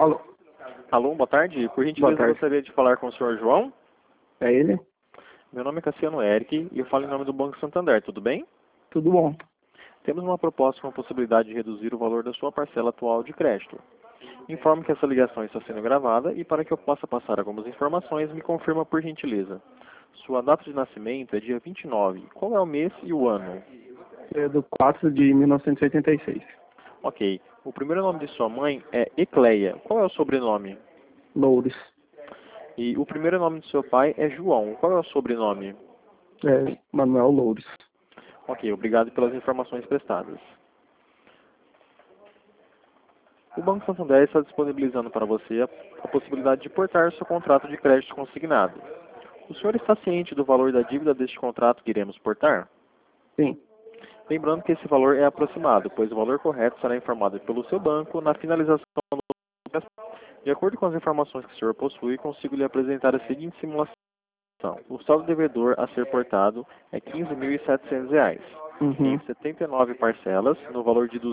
Alô, Alô, boa tarde. Por boa gentileza, tarde. gostaria de falar com o senhor João. É ele? Meu nome é Cassiano Eric e eu falo em nome do Banco Santander, tudo bem? Tudo bom? Temos uma proposta com a possibilidade de reduzir o valor da sua parcela atual de crédito. Informo que essa ligação está sendo gravada e para que eu possa passar algumas informações, me confirma por gentileza. Sua data de nascimento é dia 29. Qual é o mês e o ano? É do 4 de 1986. Ok. O primeiro nome de sua mãe é Ecleia. Qual é o sobrenome? Loures. E o primeiro nome de seu pai é João. Qual é o sobrenome? É Manuel Loures. Ok, obrigado pelas informações prestadas. O Banco Santander está disponibilizando para você a possibilidade de portar seu contrato de crédito consignado. O senhor está ciente do valor da dívida deste contrato que iremos portar? Sim. Lembrando que esse valor é aproximado, pois o valor correto será informado pelo seu banco na finalização do processo. De acordo com as informações que o senhor possui, consigo lhe apresentar a seguinte simulação. O saldo devedor a ser portado é R$ 15.700, em Uhum. 79 parcelas, no valor de R$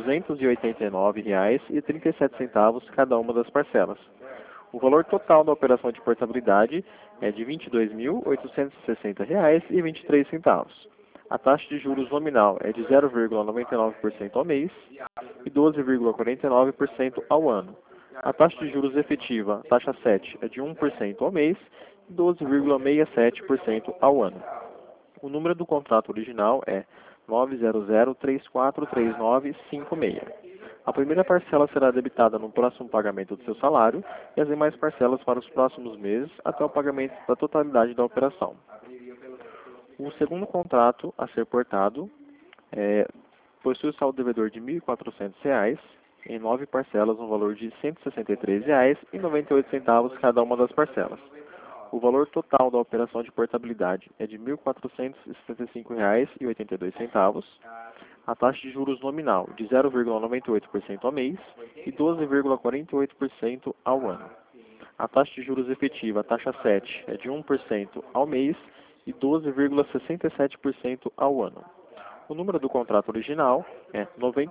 289,37 cada uma das parcelas. O valor total da operação de portabilidade é de R$ 22.860,23. A taxa de juros nominal é de 0,99% ao mês e 12,49% ao ano. A taxa de juros efetiva, taxa 7, é de 1% ao mês e 12,67% ao ano. O número do contrato original é 900343956. A primeira parcela será debitada no próximo pagamento do seu salário e as demais parcelas para os próximos meses até o pagamento da totalidade da operação. O segundo contrato a ser portado possui o saldo devedor de R$ 1.400 em 9 parcelas no valor de R$ 163,98 cada uma das parcelas. O valor total da operação de portabilidade é de R$ 1.475,82. A taxa de juros nominal de 0,98% ao mês e 12,48% ao ano. A taxa de juros efetiva, taxa 7, é de 1% ao mês e 12,67% ao ano. O número do contrato original é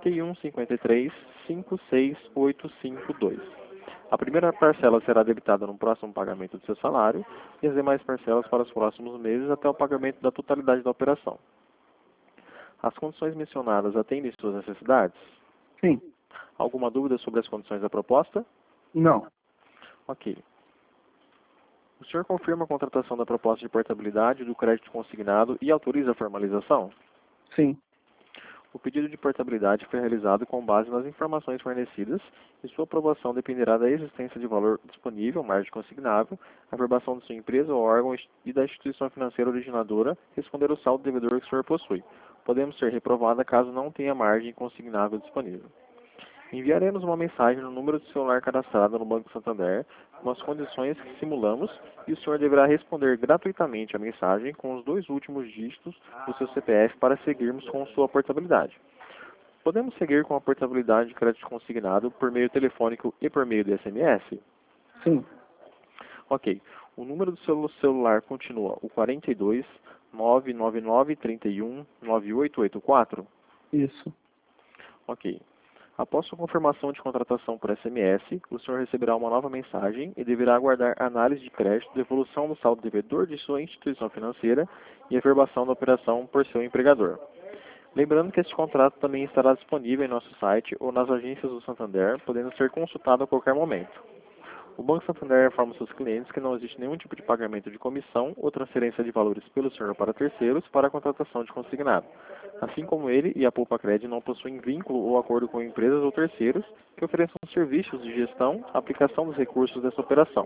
91.53.56852. A primeira parcela será debitada no próximo pagamento do seu salário e as demais parcelas para os próximos meses até o pagamento da totalidade da operação. As condições mencionadas atendem suas necessidades? Sim. Alguma dúvida sobre as condições da proposta? Não. Ok. O senhor confirma a contratação da proposta de portabilidade do crédito consignado e autoriza a formalização? Sim. O pedido de portabilidade foi realizado com base nas informações fornecidas e sua aprovação dependerá da existência de valor disponível, margem consignável, a averbação de sua empresa ou órgão e da instituição financeira originadora responder o saldo devedor que o senhor possui. Podemos ser reprovada caso não tenha margem consignável disponível. Enviaremos uma mensagem no número de celular cadastrado no Banco Santander com as condições que simulamos e o senhor deverá responder gratuitamente a mensagem com os 2 últimos dígitos do seu CPF para seguirmos com sua portabilidade. Podemos seguir com a portabilidade de crédito consignado por meio telefônico e por meio de SMS? Sim. Ok. O número do seu celular continua o 42 999 31 9884? Isso. Ok. Após sua confirmação de contratação por SMS, o senhor receberá uma nova mensagem e deverá aguardar análise de crédito, devolução do saldo devedor de sua instituição financeira e averbação da operação por seu empregador. Lembrando que este contrato também estará disponível em nosso site ou nas agências do Santander, podendo ser consultado a qualquer momento. O Banco Santander informa seus clientes que não existe nenhum tipo de pagamento de comissão ou transferência de valores pelo senhor para terceiros para a contratação de consignado. Assim como ele e a Poupa Cred não possuem vínculo ou acordo com empresas ou terceiros que ofereçam serviços de gestão, aplicação dos recursos dessa operação.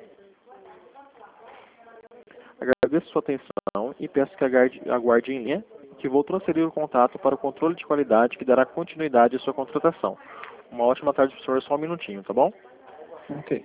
Agradeço sua atenção e peço que aguarde em linha, que vou transferir o contato para o controle de qualidade que dará continuidade à sua contratação. Uma ótima tarde, professor. Só um minutinho, tá bom? Ok.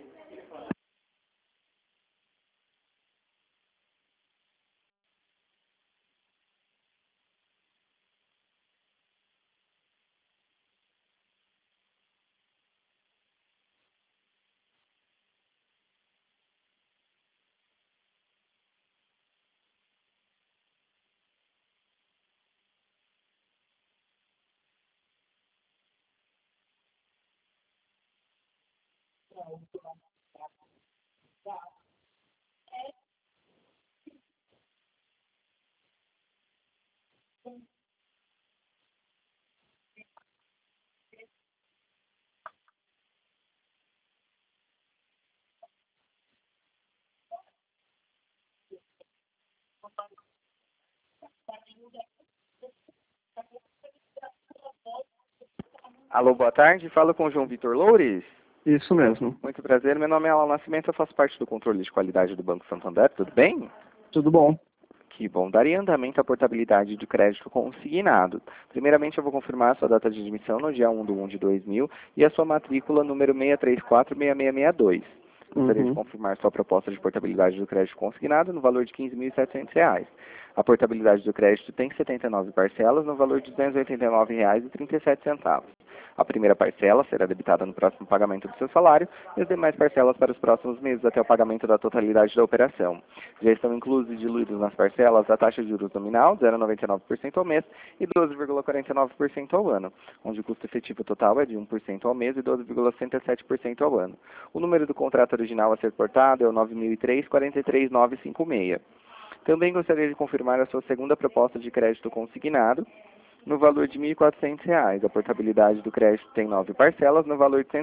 Alô, boa tarde. Fala com o João Vitor Loures. Isso mesmo. Muito prazer. Meu nome é Alan Nascimento. Eu faço parte do controle de qualidade do Banco Santander. Tudo bem? Tudo bom. Que bom. Daria andamento à portabilidade do crédito consignado. Primeiramente, eu vou confirmar a sua data de admissão no dia 1 de 2000 e a sua matrícula número 6346662. Gostaria de Uhum. confirmar sua proposta de portabilidade do crédito consignado no valor de R$ 15.700. A portabilidade do crédito tem 79 parcelas no valor de R$ 289,37. A primeira parcela será debitada no próximo pagamento do seu salário e as demais parcelas para os próximos meses até o pagamento da totalidade da operação. Já estão inclusos e diluídos nas parcelas a taxa de juros nominal, 0,99% ao mês e 12,49% ao ano, onde o custo efetivo total é de 1% ao mês e 12,67% ao ano. O número do contrato original a ser portado é o 9003-43956. Também gostaria de confirmar a sua segunda proposta de crédito consignado, no valor de R$ 1.400. A portabilidade do crédito tem 9 parcelas, no valor de R$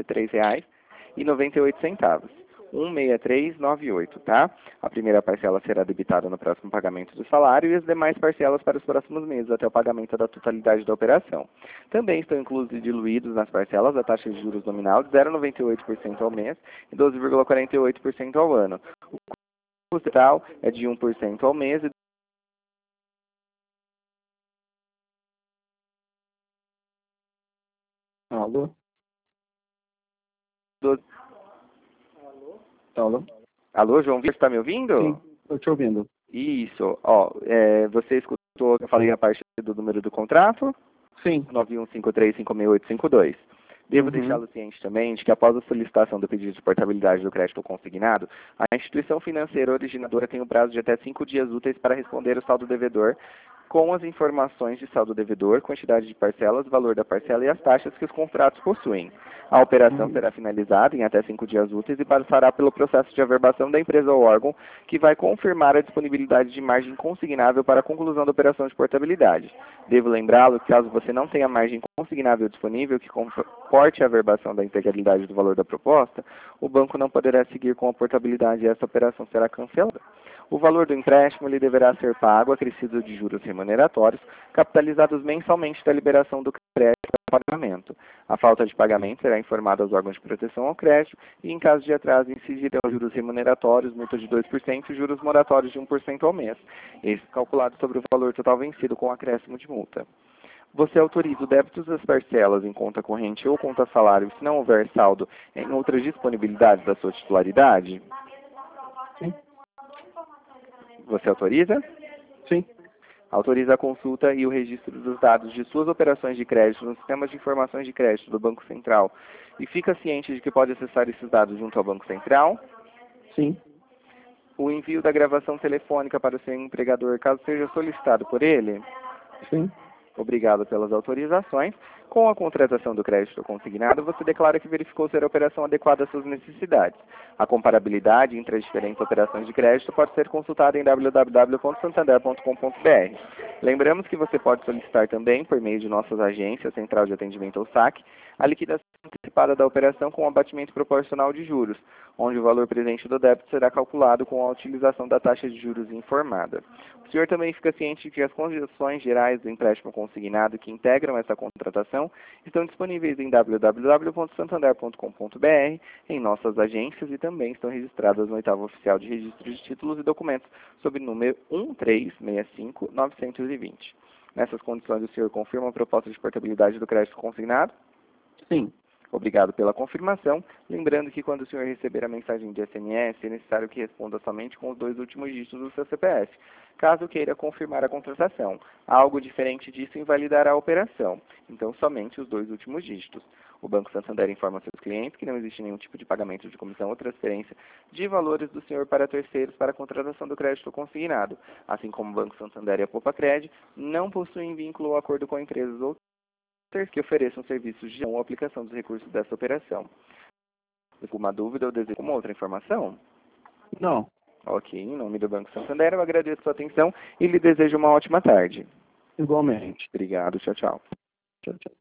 163,98. 16398, tá? A primeira parcela será debitada no próximo pagamento do salário e as demais parcelas para os próximos meses, até o pagamento da totalidade da operação. Também estão inclusos e diluídos nas parcelas a taxa de juros nominal de 0,98% ao mês e 12,48% ao ano. O custo total é de 1% ao mês e Alô? 12... Alô? Alô, João Vitor, está me ouvindo? Sim, estou te ouvindo. Isso. Ó, você escutou que eu falei a parte do número do contrato? Sim. 91535682. Devo Uhum. deixá-lo ciente também de que após a solicitação do pedido de portabilidade do crédito consignado, a instituição financeira originadora tem o prazo de até 5 dias úteis para responder o saldo devedor com as informações de saldo devedor, quantidade de parcelas, valor da parcela e as taxas que os contratos possuem. A operação será finalizada em até 5 dias úteis e passará pelo processo de averbação da empresa ou órgão, que vai confirmar a disponibilidade de margem consignável para a conclusão da operação de portabilidade. Devo lembrá-lo que, caso você não tenha margem consignável disponível que comporte a averbação da integralidade do valor da proposta, o banco não poderá seguir com a portabilidade e essa operação será cancelada. O valor do empréstimo lhe deverá ser pago acrescido de juros remuneratórios, capitalizados mensalmente da liberação do crédito para pagamento. A falta de pagamento será informada aos órgãos de proteção ao crédito e, em caso de atraso, incidirão juros remuneratórios, multa de 2% e juros moratórios de 1% ao mês, esse calculado sobre o valor total vencido com acréscimo de multa. Você autoriza o débito das parcelas em conta corrente ou conta salário se não houver saldo em outras disponibilidades da sua titularidade? Sim. Você autoriza? Sim. Autoriza a consulta e o registro dos dados de suas operações de crédito no sistema de informações de crédito do Banco Central e fica ciente de que pode acessar esses dados junto ao Banco Central? Sim. O envio da gravação telefônica para o seu empregador, caso seja solicitado por ele? Sim. Obrigado pelas autorizações. Com a contratação do crédito consignado, você declara que verificou ser a operação adequada às suas necessidades. A comparabilidade entre as diferentes operações de crédito pode ser consultada em www.santander.com.br. Lembramos que você pode solicitar também, por meio de nossas agências, Central de Atendimento ou SAC, a liquidação antecipada da operação com abatimento proporcional de juros, onde o valor presente do débito será calculado com a utilização da taxa de juros informada. O senhor também fica ciente de que as condições gerais do empréstimo consignado que integram essa contratação estão disponíveis em www.santander.com.br, em nossas agências e também estão registradas no oitavo oficial de registro de títulos e documentos sob número 1365920. Nessas condições, o senhor confirma a proposta de portabilidade do crédito consignado? Sim. Obrigado pela confirmação. Lembrando que quando o senhor receber a mensagem de SMS, é necessário que responda somente com os 2 últimos dígitos do seu CPF, caso queira confirmar a contratação. Algo diferente disso invalidará a operação, então somente os 2 últimos dígitos. O Banco Santander informa seus clientes que não existe nenhum tipo de pagamento de comissão ou transferência de valores do senhor para terceiros para a contratação do crédito consignado. Assim como o Banco Santander e a Poupa-Cred não possuem vínculo ou acordo com empresas ou que ofereçam serviços de gestão ou aplicação dos recursos dessa operação. Alguma dúvida ou desejo uma outra informação? Não. Ok, em nome do Banco Santander, eu agradeço a sua atenção e lhe desejo uma ótima tarde. Igualmente. Obrigado, tchau, tchau. Tchau, tchau.